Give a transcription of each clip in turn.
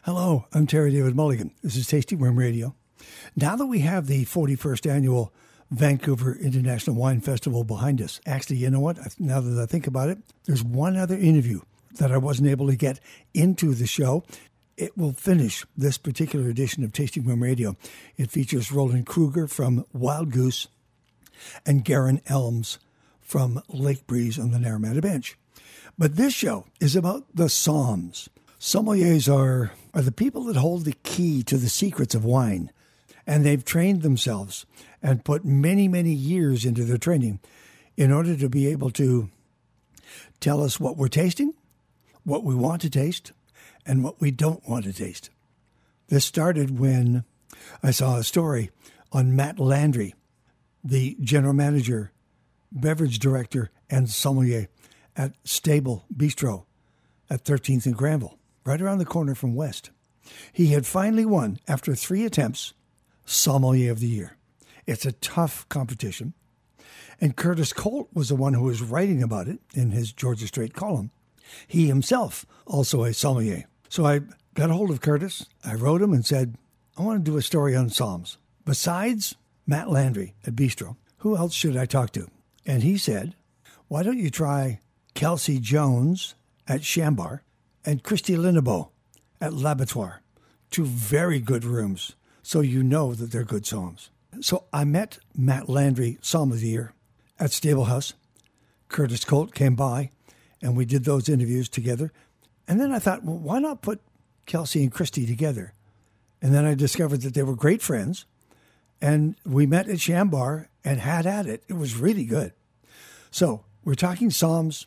Hello, I'm Terry David Mulligan. This is Tasting Room Radio. Now that we have the 41st annual Vancouver International Wine Festival behind us, actually, you know what? Now that I think about it, there's one other interview that I wasn't able to get into the show. It will finish this particular edition of Tasting Room Radio. It features Roland Kruger from Wild Goose and Garen Elms from Lake Breeze on the Naramata Bench. But this show is about the Soms. Sommeliers are the people that hold the key to the secrets of wine, and they've trained themselves and put many, many years into their training in order to be able to tell us what we're tasting, what we want to taste, and what we don't want to taste. This started when I saw a story on Matt Landry, the general manager, beverage director, and sommelier at Stable Bistro at 13th and Granville, right around the corner from West. He had finally won, after 3 attempts, Sommelier of the Year. It's a tough competition. And Curtis Colt was the one who was writing about it in his Georgia Straight column. He himself, also a sommelier. So I got a hold of Curtis. I wrote him and said, I want to do a story on Soms. Besides Matt Landry at Bistro, who else should I talk to? And he said, why don't you try Kelsey Jones at Chambar and Christy Linnebeau at L'Abattoir? 2 very good rooms, so you know that they're good Soms. So I met Matt Landry, Som of the Year, at Stable House. Curtis Colt came by, and we did those interviews together. And then I thought, well, why not put Kelsey and Christy together? And then I discovered that they were great friends. And we met at Chambar and had at it. It was really good. So we're talking Soms,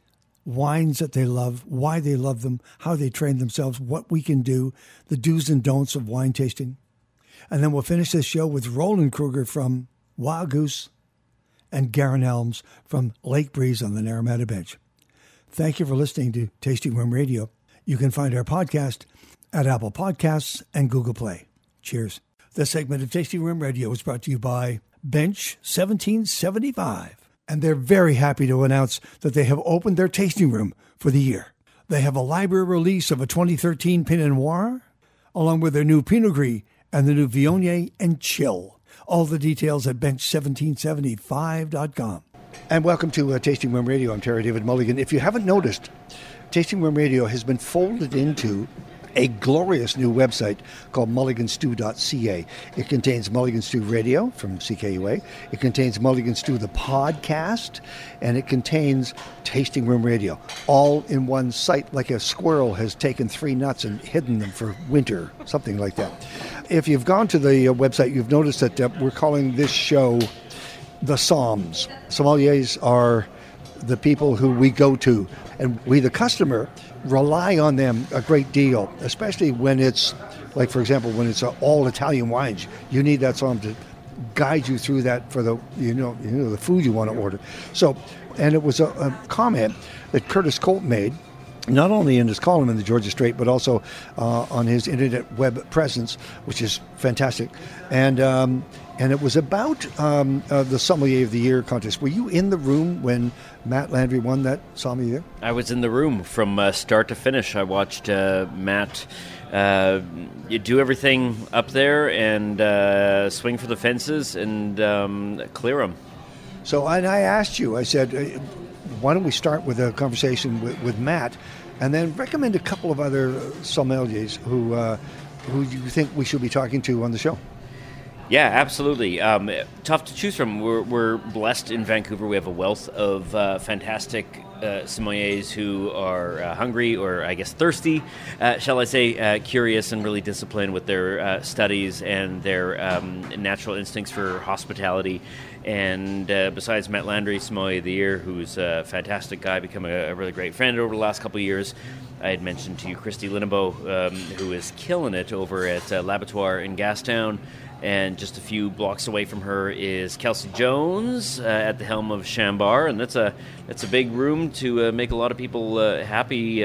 wines that they love, why they love them, how they train themselves, what we can do, the do's and don'ts of wine tasting. And then we'll finish this show with Roland Kruger from Wild Goose and Garen Elms from Lake Breeze on the Naramata Bench. Thank you for listening to Tasting Room Radio. You can find our podcast at Apple Podcasts and Google Play. Cheers. This segment of Tasting Room Radio is brought to you by Bench 1775. And they're very happy to announce that they have opened their tasting room for the year. They have a library release of a 2013 Pinot Noir, along with their new Pinot Gris and the new Viognier and Chill. All the details at bench1775.com. And welcome to Tasting Room Radio. I'm Terry David Mulligan. If you haven't noticed, Tasting Room Radio has been folded into a glorious new website called mulliganstew.ca. It contains Mulligan Stew Radio from CKUA. It contains Mulligan Stew, the podcast, and it contains Tasting Room Radio, all in one site, like a squirrel has taken 3 nuts and hidden them for winter, something like that. If you've gone to the website, you've noticed that we're calling this show the Soms. Sommeliers are the people who we go to, and we, the customer, rely on them a great deal, especially when it's, like, for example, when it's all Italian wines. You need that Som to guide you through that for the, the food you want to order. So, and it was a comment that Curtis Colt made, not only in his column in the Georgia Straight, but also on his internet web presence, which is fantastic. And it was about the Sommelier of the Year contest. Were you in the room when Matt Landry won that Sommelier? I was in the room from start to finish. I watched Matt do everything up there and swing for the fences and clear them. So, and I asked you, I said, why don't we start with a conversation with Matt, and then recommend a couple of other sommeliers who you think we should be talking to on the show? Yeah, absolutely. Tough to choose from. We're blessed in Vancouver. We have a wealth of fantastic sommeliers who are hungry, or I guess thirsty, shall I say, curious and really disciplined with their studies and their natural instincts for hospitality. And besides Matt Landry, Sommelier of the Year, who's a fantastic guy, become a really great friend over the last couple of years. I had mentioned to you Christy Linnebeau, who is killing it over at L'Abattoir in Gastown. And just a few blocks away from her is Kelsey Jones at the helm of Chambar, and that's a big room to make a lot of people happy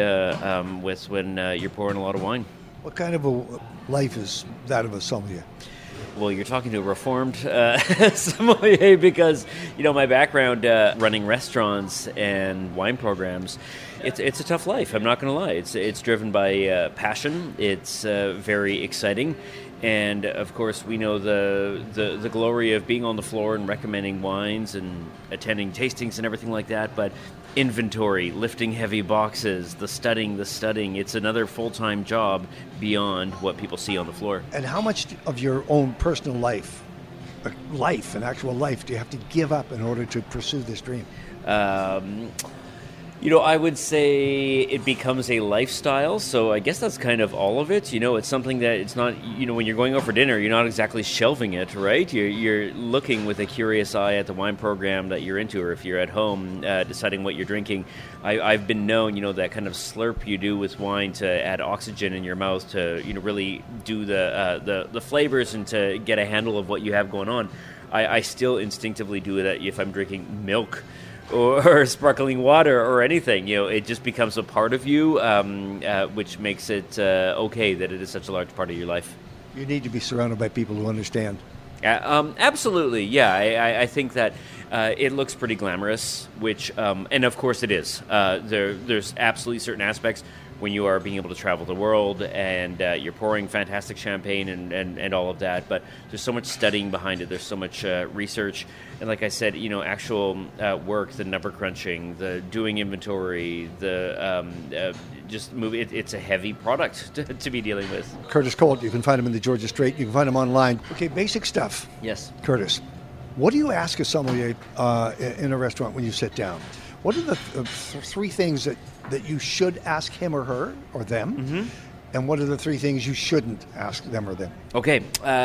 with when you're pouring a lot of wine. What kind of a life is that of a sommelier? Well, you're talking to a reformed sommelier because, my background running restaurants and wine programs, it's a tough life. I'm not going to lie. It's driven by passion. It's very exciting. And, of course, we know the glory of being on the floor and recommending wines and attending tastings and everything like that. But inventory, lifting heavy boxes, the studying, it's another full-time job beyond what people see on the floor. And how much of your own personal life, an actual life, do you have to give up in order to pursue this dream? I would say it becomes a lifestyle, so I guess that's kind of all of it. It's something that it's not, when you're going out for dinner, you're not exactly shelving it, right? You're looking with a curious eye at the wine program that you're into, or if you're at home deciding what you're drinking. I've been known, that kind of slurp you do with wine to add oxygen in your mouth to, really do the flavors and to get a handle of what you have going on. I still instinctively do that if I'm drinking milk or sparkling water or anything. It just becomes a part of you, which makes it okay that it is such a large part of your life. You need to be surrounded by people who understand. Absolutely, yeah. I think that it looks pretty glamorous, which, and of course it is. There's absolutely certain aspects when you are being able to travel the world and you're pouring fantastic champagne and all of that, but there's so much studying behind it. There's so much research. And like I said, actual work, the number crunching, the doing inventory, the just move. It's a heavy product to be dealing with. Curtis Colt, you can find him in the Georgia Strait. You can find him online. Okay, basic stuff. Yes. Curtis, what do you ask a sommelier in a restaurant when you sit down? What are the three things that you should ask him or her or them? Mm-hmm. And what are the three things you shouldn't ask them or them? Okay,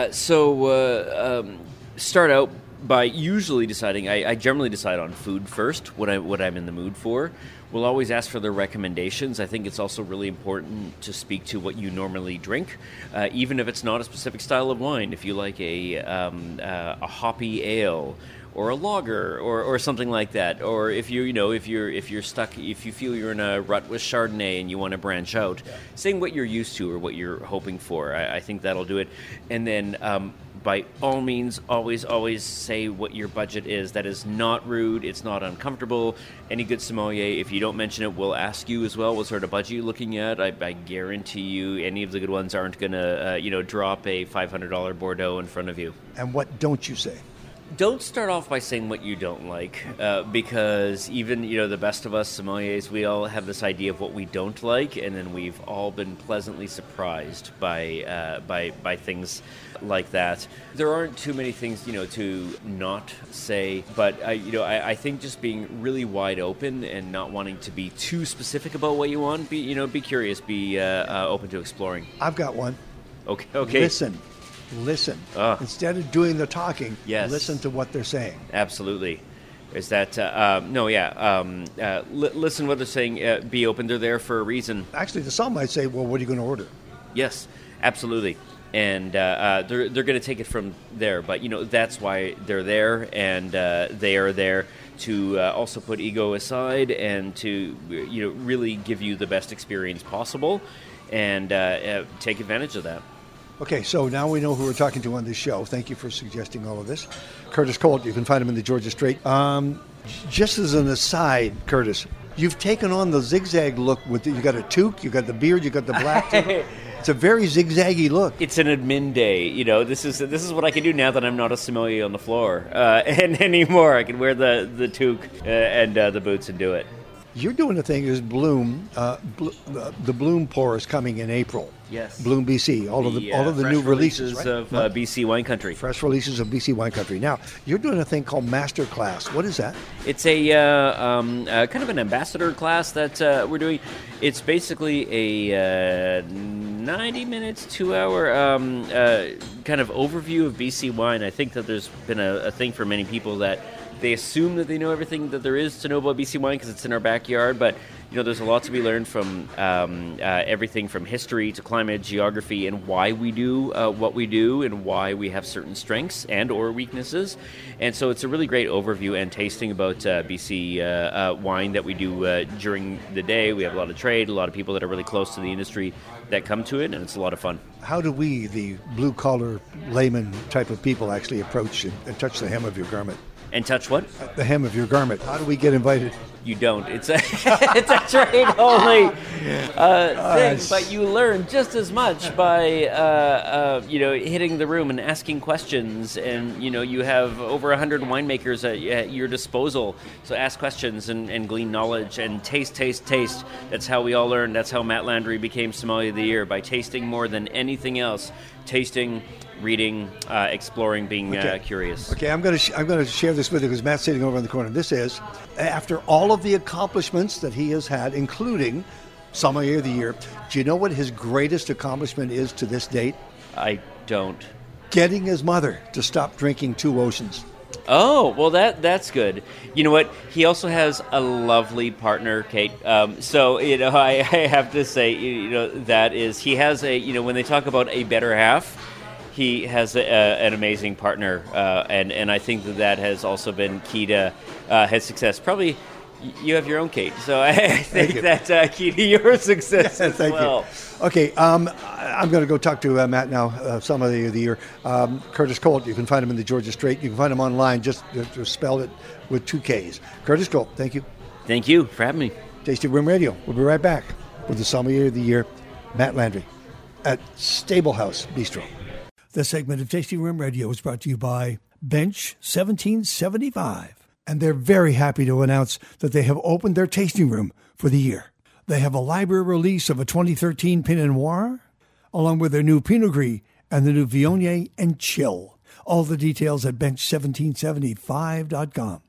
so start out by usually deciding. I generally decide on food first, what I'm in the mood for. We'll always ask for their recommendations. I think it's also really important to speak to what you normally drink, even if it's not a specific style of wine. If you like a hoppy ale, or a lager, or something like that, or if you're stuck, if you feel you're in a rut with Chardonnay and you want to branch out, saying what you're used to or what you're hoping for, I think that'll do it. And then by all means, always say what your budget is. That is not rude. It's not uncomfortable. Any good sommelier, if you don't mention it, will ask you as well, what sort of budget you're looking at. I guarantee you, any of the good ones aren't going to, drop a $500 Bordeaux in front of you. And what don't you say? Don't start off by saying what you don't like, because even, the best of us sommeliers, we all have this idea of what we don't like, and then we've all been pleasantly surprised by things like that. There aren't too many things, to not say, but I think just being really wide open and not wanting to be too specific about what you want. Be curious, be open to exploring. I've got one. Okay. Listen. Instead of doing the talking, yes. Listen to what they're saying. Absolutely. Is that, listen to what they're saying, be open, they're there for a reason. Actually, the some might say, well, what are you going to order? Yes, absolutely. And they're going to take it from there, but, that's why they're there, and they are there to also put ego aside and to, really give you the best experience possible and take advantage of that. Okay, so now we know who we're talking to on this show. Thank you for suggesting all of this. Curtis Colt, you can find him in the Georgia Strait. Just as an aside, Curtis, you've taken on the zigzag look. You got a toque, you got the beard, you got the black toque. It's a very zigzaggy look. It's an admin day. This is what I can do now that I'm not a sommelier on the floor and anymore. I can wear the toque and the boots and do it. You're doing a thing is Bloom. The Bloom pour is coming in April. Yes. Bloom BC. All of the new releases right? of BC Wine Country. Fresh releases of BC Wine Country. Now you're doing a thing called Master Class. What is that? It's a kind of an ambassador class that we're doing. It's basically a 90 minutes, 2 hour kind of overview of BC wine. I think that there's been a thing for many people that they assume that they know everything that there is to know about BC wine because it's in our backyard, but there's a lot to be learned from everything from history to climate, geography, and why we do what we do and why we have certain strengths and or weaknesses. And so it's a really great overview and tasting about BC wine that we do during the day. We have a lot of trade, a lot of people that are really close to the industry that come to it, and it's a lot of fun. How do we, the blue-collar layman type of people, actually approach and touch the hem of your garment? And touch what? The hem of your garment. How do we get invited? You don't. It's a trade-only thing, but you learn just as much by hitting the room and asking questions. And you have over 100 winemakers at your disposal. So ask questions and glean knowledge and taste. That's how we all learn. That's how Matt Landry became Sommelier of the Year, by tasting more than anything else. Tasting, reading, exploring, being curious. Okay, I'm going to share this with you because Matt's sitting over in the corner. This is, after all of the accomplishments that he has had, including Sommelier of the Year, do you know what his greatest accomplishment is to this date? I don't. Getting his mother to stop drinking 2 Oceans. Oh, well, that's good. You know what? He also has a lovely partner, Kate. So, I have to say, that is, he has when they talk about a better half, he has an amazing partner. And I think that has also been key to his success. Probably you have your own Kate. So I think that's key to your success as well. You. Okay, I'm going to go talk to Matt now, Sommelier of the Year. Curtis Colt, you can find him in the Georgia Strait. You can find him online, just spell it with 2 Ks. Curtis Colt, thank you. Thank you for having me. Tasting Room Radio. We'll be right back with the Sommelier of the Year, Matt Landry, at Stablehouse Bistro. This segment of Tasting Room Radio is brought to you by Bench 1775. And they're very happy to announce that they have opened their tasting room for the year. They have a library release of a 2013 Pinot Noir, along with their new Pinot Gris and the new Viognier and Chill. All the details at bench1775.com.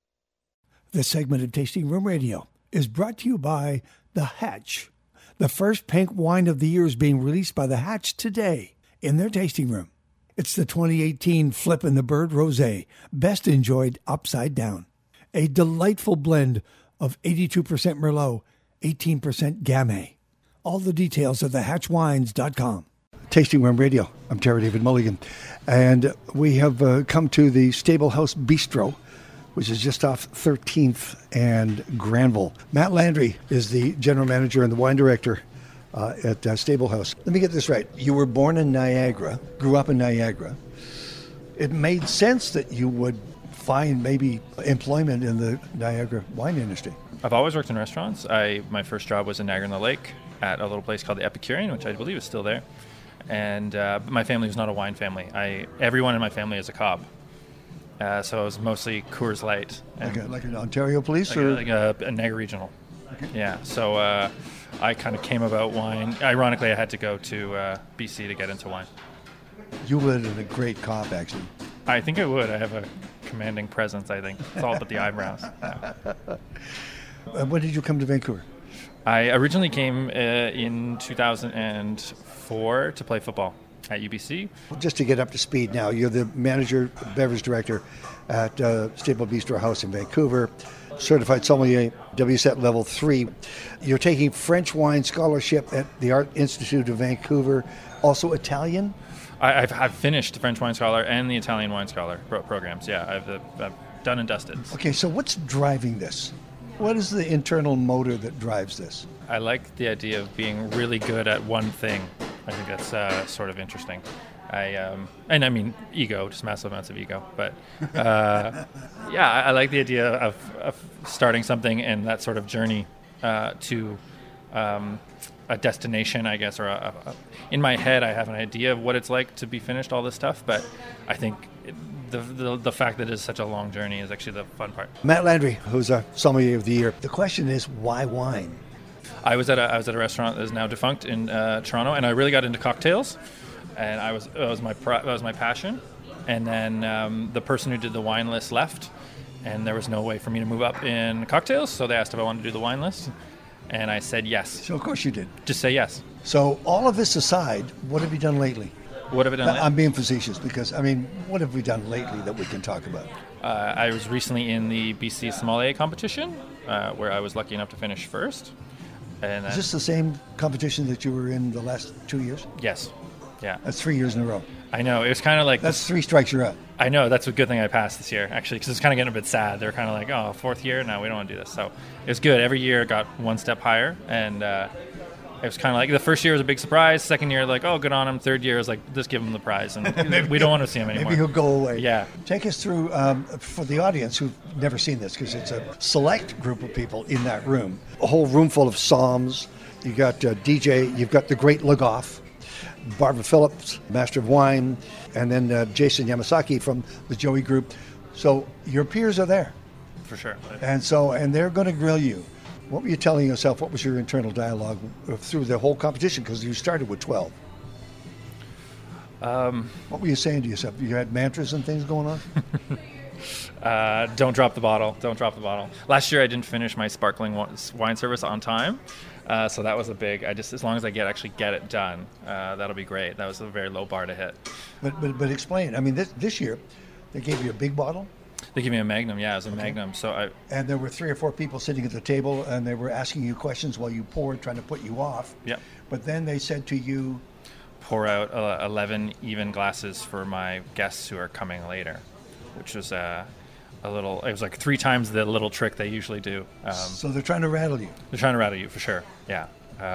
This segment of Tasting Room Radio is brought to you by The Hatch. The first pink wine of the year is being released by The Hatch today in their tasting room. It's the 2018 Flippin' the Bird Rosé, best enjoyed upside down. A delightful blend of 82% Merlot, 18% Gamay. All the details at thehatchwines.com. Tasting Room Radio. I'm Terry David Mulligan. And we have come to the Stablehouse Bistro, which is just off 13th and Granville. Matt Landry is the general manager and the wine director at Stablehouse. Let me get this right. You were born in Niagara, grew up in Niagara. It made sense that you would find maybe employment in the Niagara wine industry. I've always worked in restaurants. My first job was in Niagara-on-the-Lake at a little place called the Epicurean, which I believe is still there. And my family was not a wine family. Everyone in my family is a cob. So it was mostly Coors Light. Like an Ontario Police? Like a Niagara Regional. Okay. Yeah, so I kind of came about wine. Ironically, I had to go to BC to get into wine. You would have been a great cop, actually. I think I would. I have a commanding presence, I think. It's all but the eyebrows. Yeah. When did you come to Vancouver? I originally came in 2004 to play football at UBC. Just to get up to speed now, you're the manager, beverage director at Stable Bistro House in Vancouver, certified sommelier, WSET level 3. You're taking French wine scholarship at the Art Institute of Vancouver, also Italian? I've finished the French Wine Scholar and the Italian Wine Scholar programs. Yeah, I've done and dusted. Okay, so what's driving this? What is the internal motor that drives this? I like the idea of being really good at one thing. I think that's sort of interesting. And I mean, ego, just massive amounts of ego. But yeah, I like the idea of starting something and that sort of journey to a destination, I guess, or in my head, I have an idea of what it's like to be finished, all this stuff. But I think the fact that it's such a long journey is actually the fun part. Matt Landry, who's a Sommelier of the Year. The question is, why wine? I was at a restaurant that is now defunct in Toronto, and I really got into cocktails, and that was my passion. And then the person who did the wine list left, and there was no way for me to move up in cocktails, so they asked if I wanted to do the wine list, and I said yes. So of course you did. Just say yes. So all of this aside, what have you done lately? What have I done lately? I'm being facetious because, I mean, what have we done lately that we can talk about? I was recently in the BC Sommelier competition, where I was lucky enough to finish first. And is this the same competition that you were in the last 2 years? Yes. Yeah. That's 3 years in a row. I know. It was kind of like... That's 3 strikes you're out. I know. That's a good thing I passed this year, actually, because it's kind of getting a bit sad. They're kind of like, oh, 4th year? No, we don't want to do this. So it was good. Every year it got one step higher, and it was kind of like the first year was a big surprise. Second year, like, oh, good on him. Third year is like, just give him the prize, and we don't want to see him anymore. Maybe he'll go away. Yeah. Take us through, for the audience who've never seen this, because it's a select group of people in that room, a whole room full of Soms. You got DJ, you've got the great Legoff, Barbara Phillips, Master of Wine, and then Jason Yamasaki from the Joey Group. So your peers are there. For sure. And they're going to grill you. What were you telling yourself? What was your internal dialogue through the whole competition? Because you started with 12. What were you saying to yourself? You had mantras and things going on? Don't drop the bottle. Don't drop the bottle. Last year I didn't finish my sparkling wine service on time. So that was a big, as long as I actually get it done, that'll be great. That was a very low bar to hit. But explain. I mean, this year, they gave you a big bottle? They gave me a Magnum, yeah, it was a Magnum. And there were 3 or 4 people sitting at the table, and they were asking you questions while you poured, trying to put you off. Yep. But then they said to you... Pour out 11 even glasses for my guests who are coming later, which was... it was like 3 times the little trick they usually do. So they're trying to rattle you. They're trying to rattle you, for sure, yeah.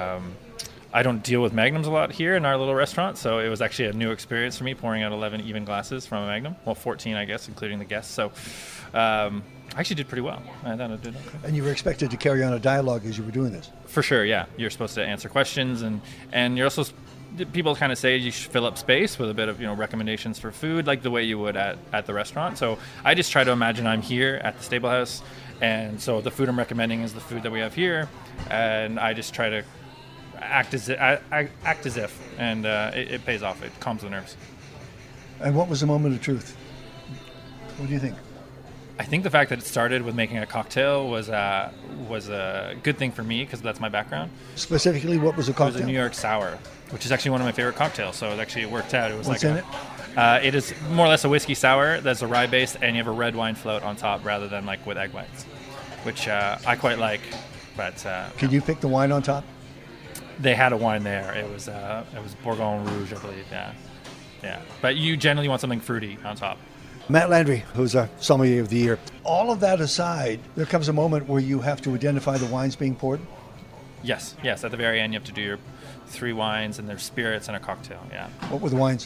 I don't deal with Magnums a lot here in our little restaurant, so it was actually a new experience for me, pouring out 11 even glasses from a Magnum. Well, 14, I guess, including the guests. So I actually did pretty well. I thought I did okay. And you were expected to carry on a dialogue as you were doing this? For sure, yeah. You're supposed to answer questions, and you're also... People kind of say you should fill up space with a bit of recommendations for food, like the way you would at the restaurant. So I just try to imagine I'm here at the Stable House, and so the food I'm recommending is the food that we have here, and I just try to act as if, and it pays off. It calms the nerves. And what was the moment of truth? What do you think? I think the fact that it started with making a cocktail was a good thing for me because that's my background. Specifically, what was the cocktail? It was a New York Sour, which is actually one of my favorite cocktails. So it worked out. It was What's in it? It is more or less a whiskey sour that's a rye based, and you have a red wine float on top rather than like with egg whites, which I quite like. But can you pick the wine on top? They had a wine there. It was Bourgogne Rouge, I believe. Yeah. But you generally want something fruity on top. Matt Landry, who's a sommelier of the year. All of that aside, there comes a moment where you have to identify the wines being poured? Yes. At the very end, you have to do your 3 wines and their spirits and a cocktail, yeah. What were the wines?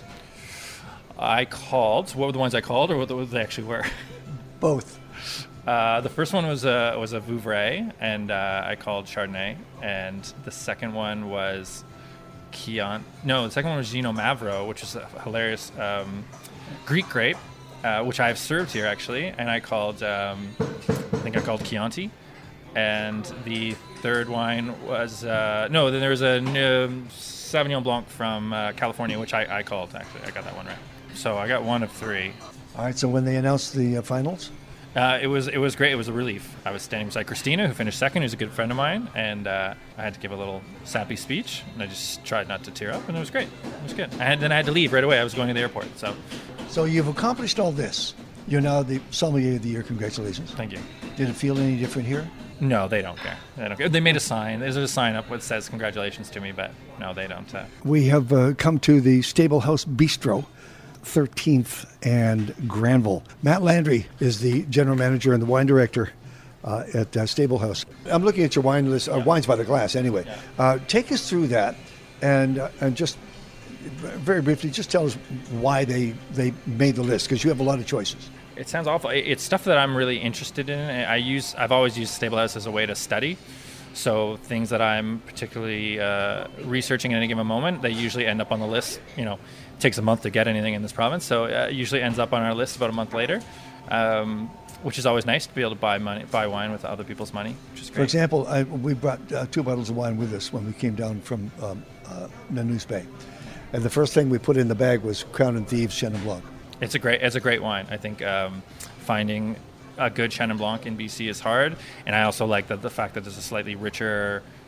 What were the ones I called, or what they actually were? Both. The first one was a Vouvray, and I called Chardonnay, and the second one was the second one was Gino Mavro, which is a hilarious Greek grape, which I've served here actually, and I called Chianti, and the third wine was then there was a Sauvignon Blanc from California, which I called actually. I got that one right. So I got 1 of 3. All right. So when they announced the finals. It was great. It was a relief. I was standing beside Christina, who finished second, who's a good friend of mine, and I had to give a little sappy speech, and I just tried not to tear up, and it was great. It was good. Then I had to leave right away. I was going to the airport. So you've accomplished all this. You're now the sommelier of the year. Congratulations. Thank you. Did it feel any different here? No, they don't care. They made a sign. There's a sign up that says congratulations to me, but no, they don't. We have come to the Stable House Bistro, 13th and Granville. Matt Landry is the general manager and the wine director at Stable House. I'm looking at your wine list, wines by the glass anyway. Yeah. Take us through that and just very briefly, just tell us why they made the list, because you have a lot of choices. It sounds awful. It's stuff that I'm really interested in. I've always used Stable House as a way to study. So things that I'm particularly researching at any given moment, they usually end up on the list. It takes a month to get anything in this province, so it usually ends up on our list about a month later, which is always nice to be able to buy wine with other people's money, which is great. For example, we brought 2 bottles of wine with us when we came down from Nanoose Bay, and the first thing we put in the bag was Crown and Thieves Chenin Blanc. It's a great wine. I think finding a good Chenin Blanc in BC is hard, and I also like the fact that there's a slightly richer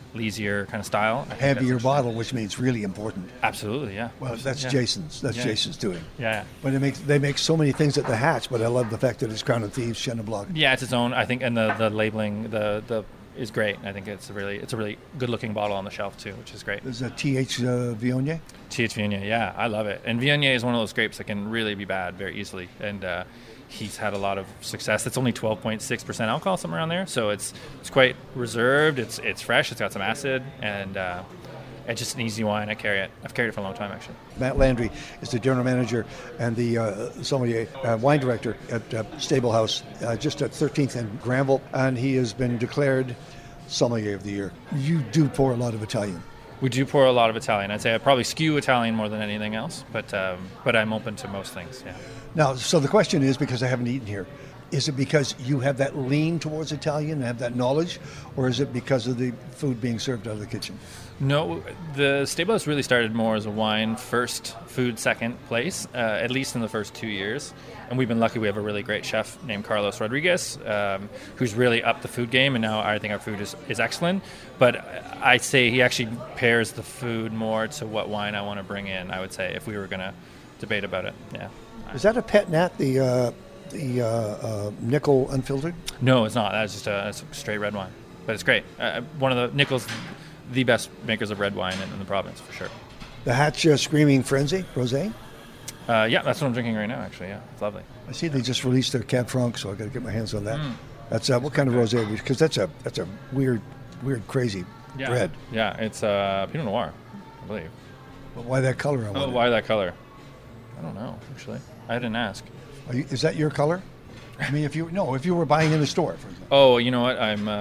Leesier kind of style. Heavier bottle, which means really important. Absolutely, yeah. Well, that's Jason's. That's Jason's doing. Yeah. But they make so many things at the Hatch, but I love the fact that it's Crown and Thieves, Chenin Blanc. Yeah, it's its own, I think, and the labeling the is great. I think it's a really good looking bottle on the shelf too, which is great. There's a TH Viognier? TH Viognier, yeah, I love it. And Viognier is one of those grapes that can really be bad very easily, and he's had a lot of success. It's only 12.6% alcohol, somewhere around there, so it's quite reserved. It's fresh. It's got some acid, and it's just an easy wine. I've carried it for a long time, actually. Matt Landry is the general manager and the sommelier, wine director at Stable House, just at 13th and Granville, and he has been declared sommelier of the year. You do pour a lot of Italian. We do pour a lot of Italian. I'd say I probably skew Italian more than anything else, but I'm open to most things, yeah. Now, so the question is, because I haven't eaten here, is it because you have that lean towards Italian and have that knowledge, or is it because of the food being served out of the kitchen? No, the Stable House really started more as a wine first, food second place, at least in the first 2 years. And we've been lucky. We have a really great chef named Carlos Rodriguez, who's really upped the food game, and now I think our food is excellent. But I say he actually pairs the food more to what wine I want to bring in, I would say, if we were going to debate about it. Yeah. Is that a Pet Nat, the Nickel Unfiltered? No, it's not. That's just a straight red wine. But it's great. One of the Nickel's the best makers of red wine in the province, for sure. The Hatch Screaming Frenzy, rosé? Yeah, that's what I'm drinking right now, actually. Yeah, it's lovely. I see they just released their Cab Franc, so I got to get my hands on that. That's what kind of rosé? Because that's a weird, crazy red. Yeah, it's Pinot Noir, I believe. But why that color? Why that color? I don't know, actually. I didn't ask. Is that your color? I mean, if you were buying in the store, for example. Oh, you know what?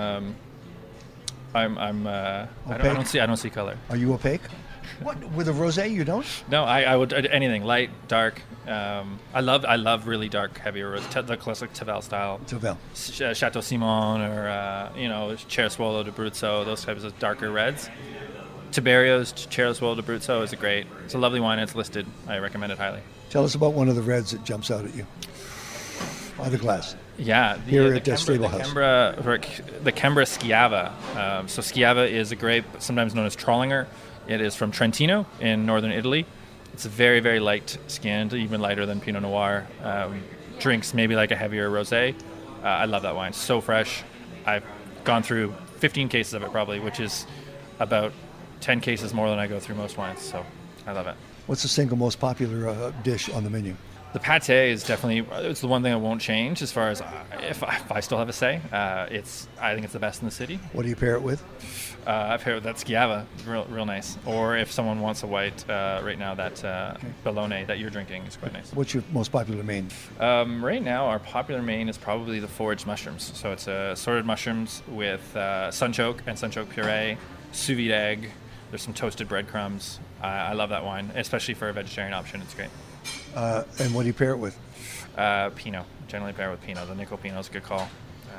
I don't see color. Are you opaque? What, with a rosé you don't? No, I would anything light, dark. I love really dark, heavier the classic Tavel style. Tavel, Chateau Simon, or Cereswolo d'Abruzzo, those types of darker reds. Tiberio's Cereswolo d'Abruzzo is it's a lovely wine. It's listed. I recommend it highly. Tell us about one of the reds that jumps out at you by the glass. Yeah, the Stable House. The Kembra Schiava. So Schiava is a grape sometimes known as Trollinger. It is from Trentino in northern Italy. It's very, very light skinned, even lighter than Pinot Noir. Drinks maybe like a heavier rosé. I love that wine. So fresh. I've gone through 15 cases of it probably, which is about 10 cases more than I go through most wines. So I love it. What's the single most popular dish on the menu? The pâté is definitely, it's the one thing that won't change as far as if I still have a say. I think it's the best in the city. What do you pair it with? I pair it with that Schiava, real nice. Or if someone wants a white, right now that Bellone that you're drinking is quite nice. What's your most popular main? Right now, our popular main is probably the foraged mushrooms. So it's assorted mushrooms with sunchoke and sunchoke puree, sous vide egg. There's some toasted breadcrumbs. I love that wine, especially for a vegetarian option. It's great. And what do you pair it with? Pinot. Generally pair it with Pinot. The Nickel Pinot is a good call.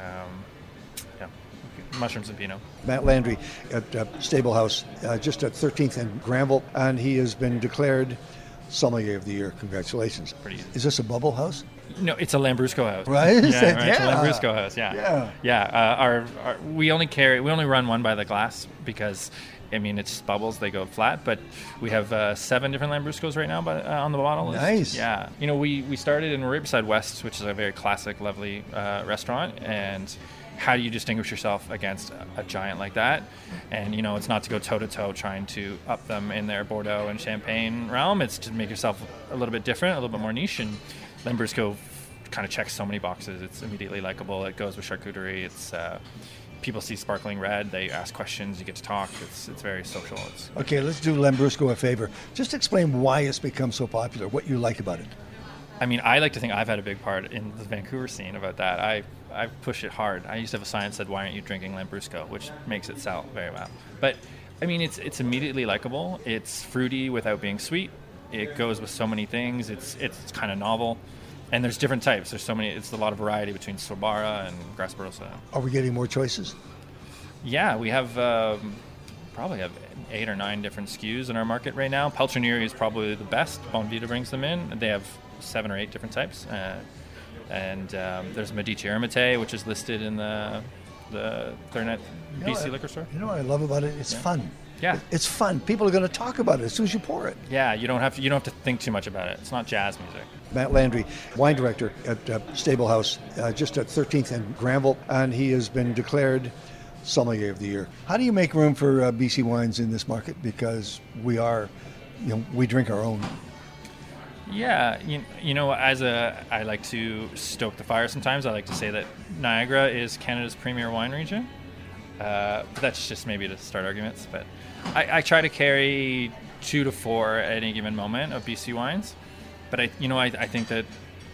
Mushrooms and Pinot. Matt Landry at Stable House, just at 13th and Granville, and he has been declared Sommelier of the Year. Congratulations. Pretty easy. Is this a bubble house? No, it's a Lambrusco house. Right? Yeah, right. It's a Lambrusco house. Yeah. We only run one by the glass because, I mean, it's bubbles. They go flat, but we have 7 different Lambruscos right now on the bottle list. Nice. Yeah. You know, we started in Riverside West, which is a very classic, lovely restaurant, and how do you distinguish yourself against a giant like that? And, you know, it's not to go toe-to-toe trying to up them in their Bordeaux and Champagne realm. It's to make yourself a little bit different, a little bit more niche. And Lambrusco kind of checks so many boxes. It's immediately likable. It goes with charcuterie. It's people see sparkling red. They ask questions. You get to talk. It's very social. Okay, let's do Lambrusco a favor. Just explain why it's become so popular, what you like about it. I mean, I like to think I've had a big part in the Vancouver scene about that. I push it hard. I used to have a sign that said, "Why aren't you drinking Lambrusco?" which makes it sell very well. But, I mean, it's immediately likable. It's fruity without being sweet. It goes with so many things. It's kind of novel. And there's different types. There's so many. It's a lot of variety between Sobara and Grasparosa. Are we getting more choices? Yeah, we have probably have 8 or 9 different SKUs in our market right now. Peltrinieri is probably the best. Bonvita brings them in. They have 7 or 8 different types. And there's Medici Ermite, which is listed in the the Thurnet BC liquor store. You know what I love about it? It's fun. Yeah, it's fun. People are going to talk about it as soon as you pour it. Yeah, you don't have to think too much about it. It's not jazz music. Matt Landry, wine director at Stable House, just at 13th and Granville, and he has been declared Sommelier of the Year. How do you make room for BC wines in this market? Because we drink our own. Yeah, I like to stoke the fire sometimes. I like to say that Niagara is Canada's premier wine region. But that's just maybe to start arguments. But I try to carry 2 to 4 at any given moment of BC wines. But I think that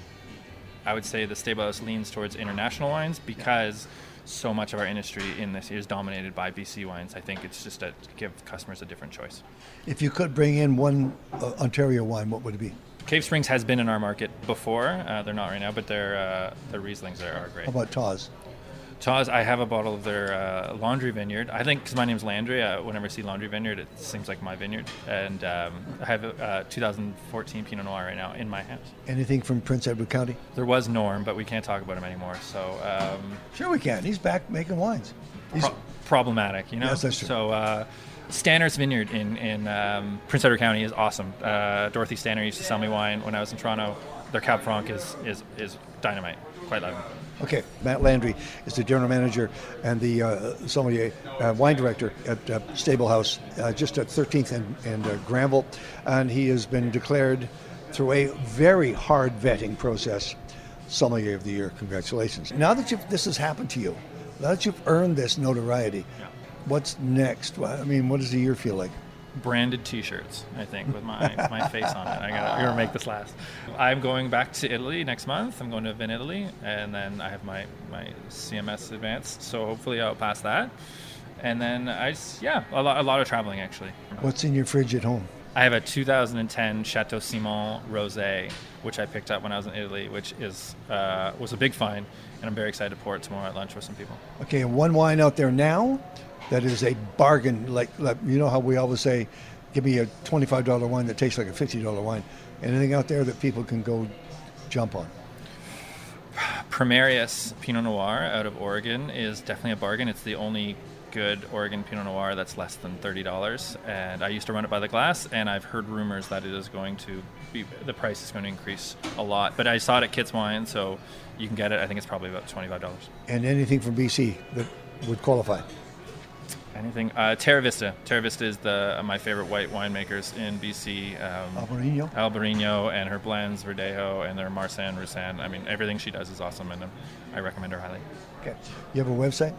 I would say the Stable House leans towards international wines because so much of our industry in this is dominated by BC wines. I think it's just to give customers a different choice. If you could bring in one Ontario wine, what would it be? Cave Springs has been in our market before. They're not right now, but their Rieslings are great. How about Tawes? Tawes, I have a bottle of their Laundry Vineyard. I think because my name's Landry, whenever I see Laundry Vineyard, it seems like my vineyard. And I have a 2014 Pinot Noir right now in my hands. Anything from Prince Edward County? There was Norm, but we can't talk about him anymore. So sure we can. He's back making wines. He's problematic, Yes, that's true. So Stanner's Vineyard in Prince Edward County is awesome. Dorothy Stanner used to sell me wine when I was in Toronto. Their Cab Franc is dynamite. Quite love him. Okay, Matt Landry is the general manager and the sommelier, wine director at Stable House, just at 13th and Granville, and he has been declared through a very hard vetting process Sommelier of the Year. Congratulations. Now that this has happened to you, now that you've earned this notoriety, what's next? I mean, what does the year feel like? Branded T-shirts, I think, with my face on it. We're gonna make this last. I'm going back to Italy next month. I'm going to Vin Italy, and then I have my CMS advanced. So hopefully I'll pass that. And then a lot of traveling actually. What's in your fridge at home? I have a 2010 Chateau Simon Rosé, which I picked up when I was in Italy, which was a big find, and I'm very excited to pour it tomorrow at lunch with some people. Okay, and one wine out there now that is a bargain, like you know how we always say, give me a $25 wine that tastes like a $50 wine. Anything out there that people can go jump on? Primarius Pinot Noir out of Oregon is definitely a bargain. It's the only good Oregon Pinot Noir that's less than $30, and I used to run it by the glass, and I've heard rumors that it is going to be, the price is going to increase a lot, but I saw it at Kit's Wine, so you can get it. I think it's probably about $25. And anything from BC that would qualify? Anything. Terra Vista. Terra Vista is my favorite white winemakers in BC. Albarino, and her blends, Verdejo, and their Marsanne, Roussanne. I mean, everything she does is awesome, and I recommend her highly. Okay. You have a website?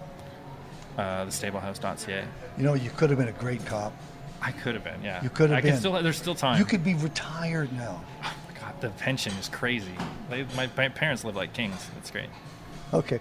thestablehouse.ca. You know, you could have been a great cop. I could have been, yeah. You could have been. There's still time. You could be retired now. Oh, my God, the pension is crazy. My parents live like kings. It's great. Okay.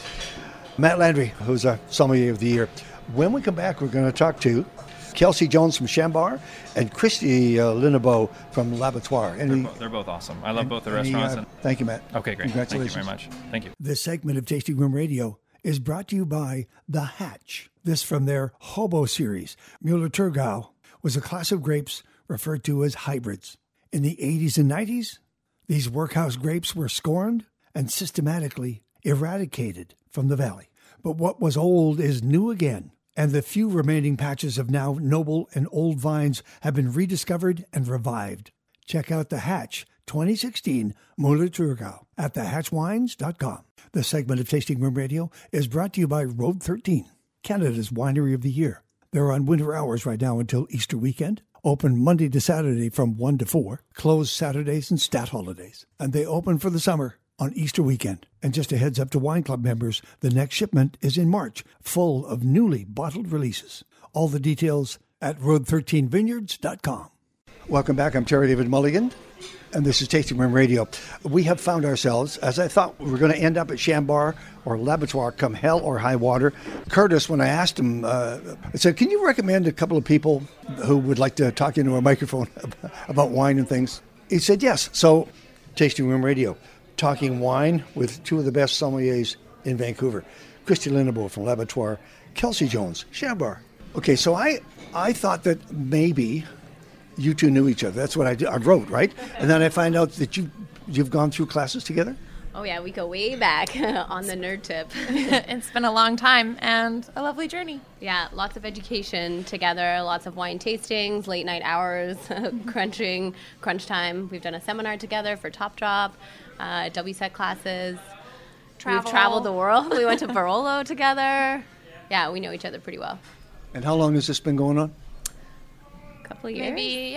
Matt Landry, who's a Sommelier of the Year. When we come back, we're going to talk to Kelsey Jones from Chambord and Christy Linnebeau from L'Abattoir. They're both awesome. I love both the restaurants. Thank you, Matt. Okay, great. Congratulations. Thank you very much. Thank you. This segment of Tasting Room Radio is brought to you by The Hatch. This from their Hobo series. Müller-Thurgau was a class of grapes referred to as hybrids. In the 80s and 90s, these workhouse grapes were scorned and systematically eradicated from the valley. But what was old is new again, and the few remaining patches of now noble and old vines have been rediscovered and revived. Check out The Hatch 2016 Müller-Thurgau at thehatchwines.com. This segment of Tasting Room Radio is brought to you by Road 13, Canada's Winery of the Year. They're on winter hours right now until Easter weekend. Open Monday to Saturday from 1 to 4. Closed Saturdays and stat holidays. And they open for the summer on Easter weekend. And just a heads up to Wine Club members, the next shipment is in March, full of newly bottled releases. All the details at road13vineyards.com. Welcome back. I'm Terry David Mulligan, and this is Tasting Room Radio. We have found ourselves, as I thought we were going to end up at Chambord or L'Abattoir come hell or high water. Curtis, when I asked him, I said, can you recommend a couple of people who would like to talk into a microphone about wine and things? He said yes. So, Tasting Room Radio, talking wine with two of the best sommeliers in Vancouver. Christy Linnebeau from L'Abattoir, Kelsey Jones, Chambord. Okay, so I thought that maybe you two knew each other. That's what I wrote, right? And then I find out that you've gone through classes together? Oh, yeah, we go way back on the nerd tip. It's been a long time and a lovely journey. Yeah, lots of education together, lots of wine tastings, late night hours, crunch time. We've done a seminar together for Top Drop, WSET classes. We've traveled the world. We went to Barolo together. Yeah, we know each other pretty well. And how long has this been going on? A couple of years? Maybe,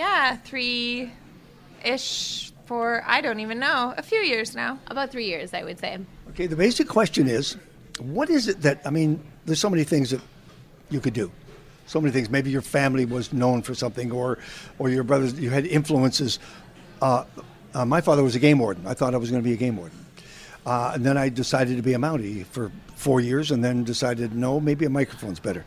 3-ish. For, I don't even know, a few years now. About 3 years, I would say. Okay, the basic question is, what is it that, there's so many things that you could do. So many things. Maybe your family was known for something, or your brothers, you had influences. My father was a game warden. I thought I was going to be a game warden. And then I decided to be a Mountie for 4 years, and then decided, no, maybe a microphone's better.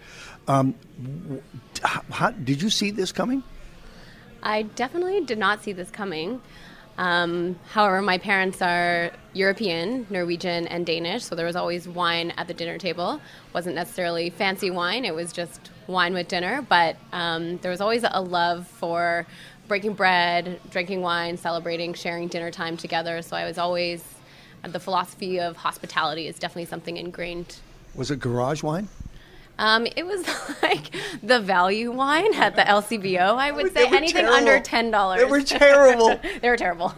Did you see this coming? I definitely did not see this coming. However, my parents are European, Norwegian, and Danish, so there was always wine at the dinner table. Wasn't necessarily fancy wine, it was just wine with dinner, but there was always a love for breaking bread, drinking wine, celebrating, sharing dinner time together, so I was always, the philosophy of hospitality is definitely something ingrained. Was it garage wine? It was like the value wine at the LCBO, I would say. Anything terrible. Under $10. They were terrible. They were terrible.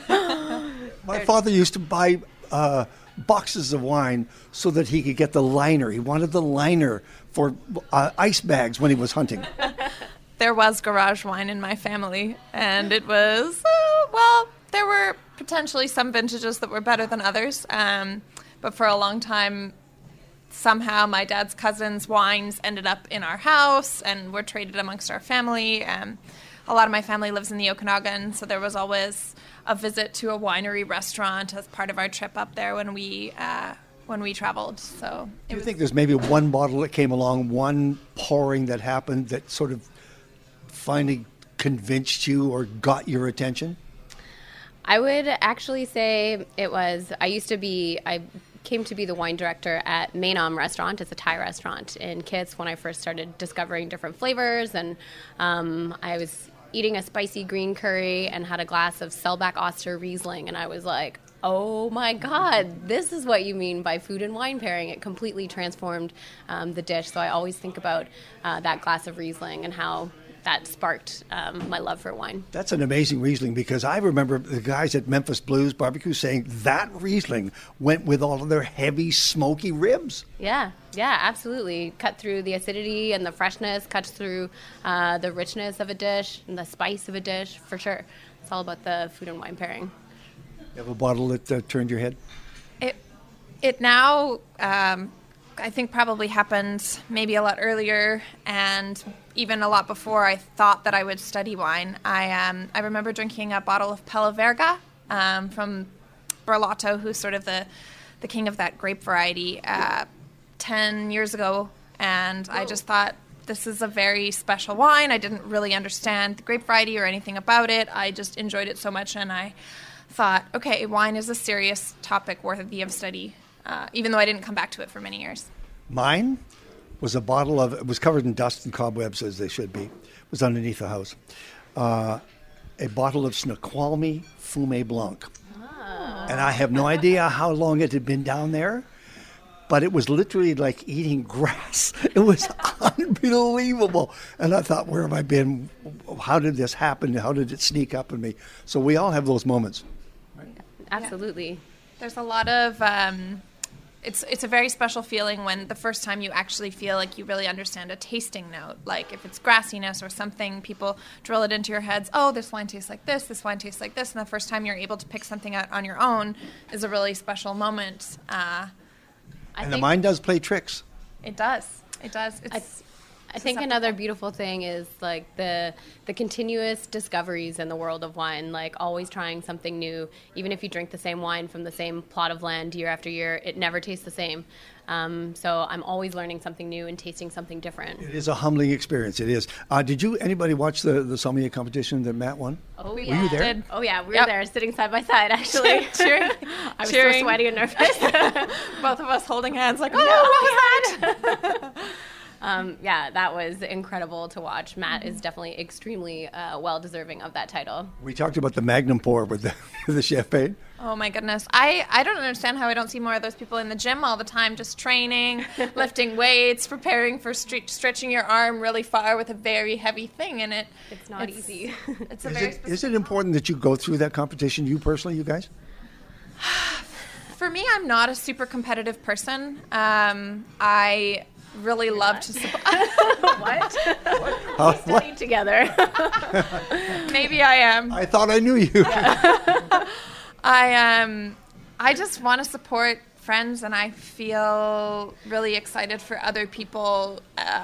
My father used to buy boxes of wine so that he could get the liner. He wanted the liner for ice bags when he was hunting. There was garage wine in my family, and it was, there were potentially some vintages that were better than others, but for a long time, somehow my dad's cousins' wines ended up in our house and were traded amongst our family. A lot of my family lives in the Okanagan, so there was always a visit to a winery restaurant as part of our trip up there when we traveled. So, do you think there's maybe one bottle that came along, one pouring that happened that sort of finally convinced you or got your attention? I would actually say it was, I came to be the wine director at Mainam Restaurant. It's a Thai restaurant in Kits when I first started discovering different flavors. And I was eating a spicy green curry and had a glass of Selbach Oster Riesling. And I was like, oh my God, this is what you mean by food and wine pairing. It completely transformed the dish. So I always think about that glass of Riesling and how that sparked my love for wine. That's an amazing Riesling, because I remember the guys at Memphis Blues Barbecue saying that Riesling went with all of their heavy, smoky ribs. Yeah, absolutely. Cut through the acidity and the freshness, cuts through the richness of a dish and the spice of a dish, for sure. It's all about the food and wine pairing. You have a bottle that turned your head? It now, I think, probably happened maybe a lot earlier, and even a lot before I thought that I would study wine. I remember drinking a bottle of Pella Verga from Berlotto, who's sort of the king of that grape variety, 10 years ago, and I just thought, this is a very special wine. I didn't really understand the grape variety or anything about it. I just enjoyed it so much, and I thought, okay, wine is a serious topic worthy of study, even though I didn't come back to it for many years. Mine was a bottle of, it was covered in dust and cobwebs, as they should be. It was underneath the house. A bottle of Snoqualmie Fumé Blanc. Oh. And I have no idea how long it had been down there, but it was literally like eating grass. It was unbelievable. And I thought, where have I been? How did this happen? How did it sneak up on me? So we all have those moments. Right? Absolutely. Yeah. There's a lot of... It's a very special feeling when the first time you actually feel like you really understand a tasting note. Like if it's grassiness or something, people drill it into your heads. Oh, this wine tastes like this wine tastes like this. And the first time you're able to pick something out on your own is a really special moment. And the mind does play tricks. It does. I think another beautiful thing is like the continuous discoveries in the world of wine, like always trying something new. Even if you drink the same wine from the same plot of land year after year, it never tastes the same. So I'm always learning something new and tasting something different. It is a humbling experience. It is. Did anybody watch the sommelier competition that Matt won? Oh, yeah. Were you there? Oh, yeah. We were there sitting side by side, actually. Cheering. I was so sweaty and nervous. Both of us holding hands like, what was that? Yeah, that was incredible to watch. Matt is definitely extremely well-deserving of that title. We talked about the Magnum pour with the champagne. Oh my goodness. I don't understand how I don't see more of those people in the gym all the time, just training, lifting weights, preparing for stretching your arm really far with a very heavy thing in it. It's not easy. Is it important that you go through that competition, you personally, you guys? For me, I'm not a super competitive person. I really love to support. What? We studied together. Maybe I am. I thought I knew you. I just want to support friends, and I feel really excited for other people.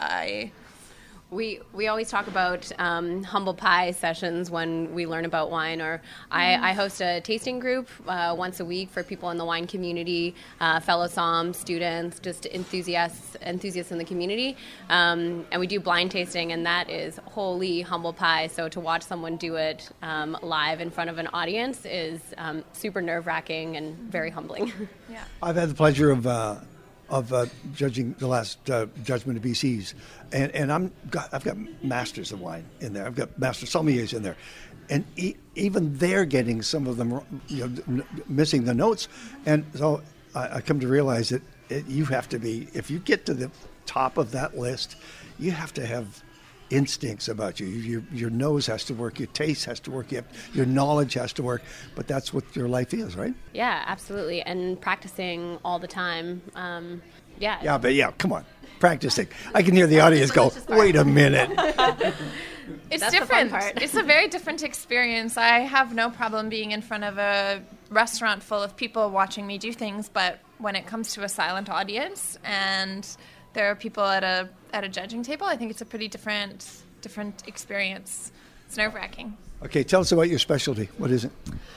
We always talk about humble pie sessions when we learn about wine, or I host a tasting group once a week for people in the wine community, fellow somm students, just enthusiasts in the community, and we do blind tasting, and that is holy humble pie. So to watch someone do it live in front of an audience is super nerve-wracking and very humbling. Yeah. I've had the pleasure of judging the last Judgment of BC's, and I've got masters of wine in there. I've got master sommeliers in there, and even they're getting some of them, missing the notes. And so I come to realize that you have to be, if you get to the top of that list, you have to have instincts about you. Your nose has to work, your taste has to work, your knowledge has to work, but that's what your life is, right? Yeah, absolutely. And practicing all the time. Come on. Practicing. I can hear the audience go, wait a minute. It's different. It's a very different experience. I have no problem being in front of a restaurant full of people watching me do things, but when it comes to a silent audience and there are people at a judging table, I think it's a pretty different experience. It's nerve-wracking. Okay, tell us about your specialty. What is it?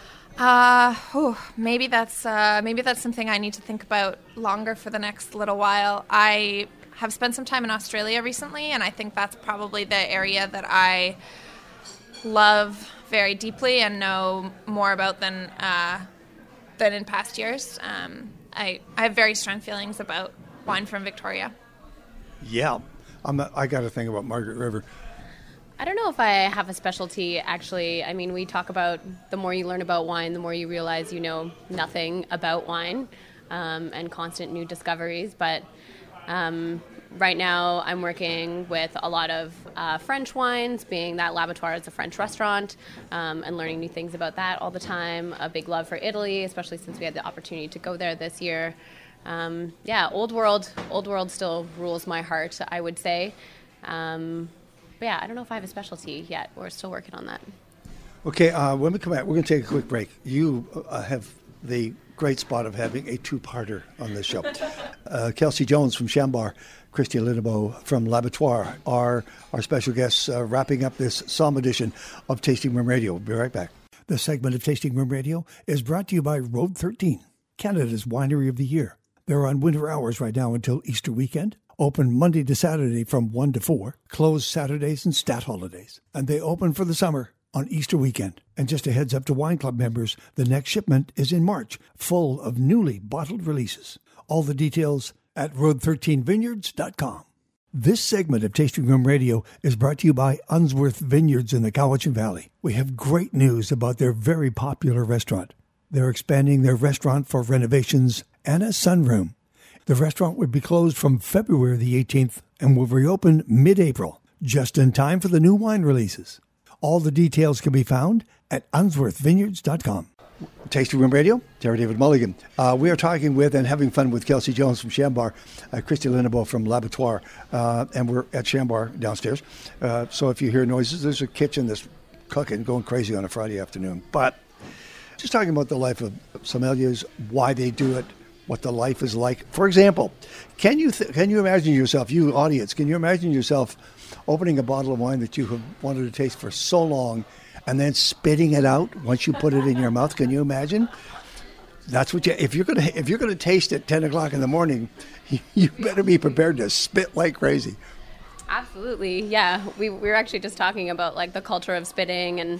Maybe that's something I need to think about longer for the next little while. I have spent some time in Australia recently, and I think that's probably the area that I love very deeply and know more about than in past years. I have very strong feelings about wine from Victoria. Yeah, I got to think about Margaret River. I don't know if I have a specialty, actually. I mean, we talk about the more you learn about wine, the more you realize you know nothing about wine, and constant new discoveries. But right now I'm working with a lot of French wines, being that L'Abattoir is a French restaurant, and learning new things about that all the time. A big love for Italy, especially since we had the opportunity to go there this year. Old world still rules my heart, I would say. But yeah, I don't know if I have a specialty yet. We're still working on that. Okay, when we come back, we're going to take a quick break. You have the great spot of having a two-parter on this show. Kelsey Jones from Chambord, Christy Linnebeau from L'Abattoir are our special guests wrapping up this Somm edition of Tasting Room Radio. We'll be right back. This segment of Tasting Room Radio is brought to you by Road 13, Canada's Winery of the Year. They're on winter hours right now until Easter weekend. Open Monday to Saturday from 1 to 4. Closed Saturdays and stat holidays. And they open for the summer on Easter weekend. And just a heads up to Wine Club members, the next shipment is in March, full of newly bottled releases. All the details at road13vineyards.com. This segment of Tasting Room Radio is brought to you by Unsworth Vineyards in the Cowichan Valley. We have great news about their very popular restaurant. They're expanding their restaurant for renovations and a sunroom. The restaurant would be closed from February the 18th and will reopen mid-April, just in time for the new wine releases. All the details can be found at unsworthvineyards.com. Tasting Room Radio, Terry David Mulligan. We are talking with and having fun with Kelsey Jones from Chambord, Christy Linnebeau from L'Abattoir, and we're at Chambord downstairs. So if you hear noises, there's a kitchen that's cooking, going crazy on a Friday afternoon. But just talking about the life of sommeliers, why they do it, what the life is like. For example, can you imagine yourself, you audience, can you imagine yourself opening a bottle of wine that you have wanted to taste for so long and then spitting it out once you put it in your mouth? Can you imagine? That's what if you're gonna taste it 10 o'clock in the morning, you better be prepared to spit like crazy. Absolutely, yeah. We were actually just talking about like the culture of spitting and.